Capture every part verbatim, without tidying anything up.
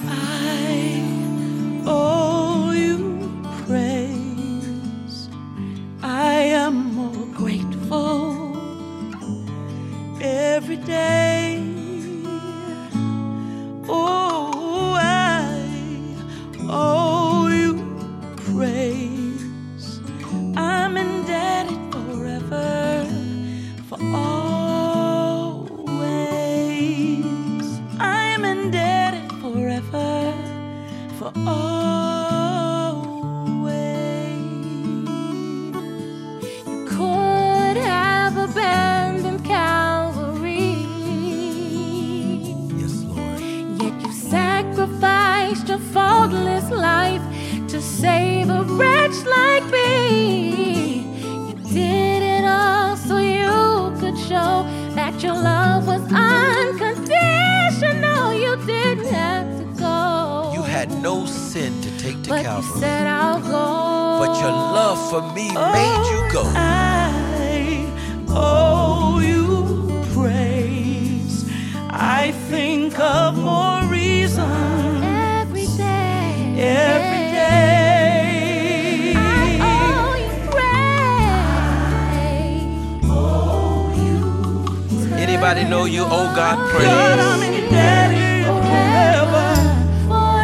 I owe you praise. I am more grateful every day. Oh, I owe you praise. I'm indebted forever for always. I'm indebted forever for always. You could have abandoned Calvary. Yes, Lord. Yet you sacrificed your faultless life to save a wretch like me. You did it all so you could show that your love was unconditional. You didn't have to go. You had no sin to take to but Calvary. You said I'll go. But your love for me made you go. I owe you praise. I think of more reasons Every day. every day. I owe you praise. Anybody know you owe God God, praise? I'm indebted forever. For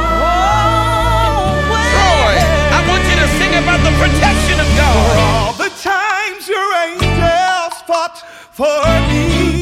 Troy, I want you to sing about the protection of God. All the times your angels fought for me.